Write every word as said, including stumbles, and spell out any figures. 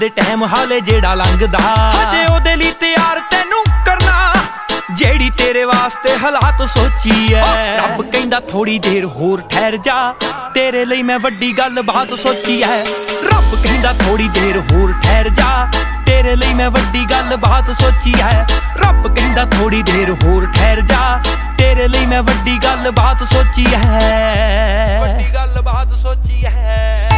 ਤੇ ਟਾਈਮ ਹਾਲੇ ਜਿਹੜਾ ਲੰਘਦਾ ਹਜੇ ਉਹਦੇ ਲਈ ਤਿਆਰ ਤੈਨੂੰ ਕਰਨਾ ਜਿਹੜੀ ਤੇਰੇ ਵਾਸਤੇ ਹਾਲਾਤ ਸੋਚੀ ਐ। ਰੱਬ ਕਹਿੰਦਾ ਥੋੜੀ ਦੇਰ ਹੋਰ ਠਹਿਰ ਜਾ ਤੇਰੇ ਲਈ ਮੈਂ ਵੱਡੀ ਗੱਲ ਬਾਤ ਸੋਚੀ ਐ। ਰੱਬ ਕਹਿੰਦਾ ਥੋੜੀ ਦੇਰ ਹੋਰ ਠਹਿਰ ਜਾ ਤੇਰੇ ਲਈ ਮੈਂ ਵੱਡੀ ਗੱਲ ਬਾਤ ਸੋਚੀ ਐ। ਰੱਬ ਕਹਿੰਦਾ ਥੋੜੀ ਦੇਰ ਹੋਰ ਠਹਿਰ ਜਾ ਤੇਰੇ ਲਈ ਮੈਂ ਵੱਡੀ ਗੱਲ ਬਾਤ ਸੋਚੀ ਐ। ਵੱਡੀ ਗੱਲ ਬਾਤ ਸੋਚੀ ਐ।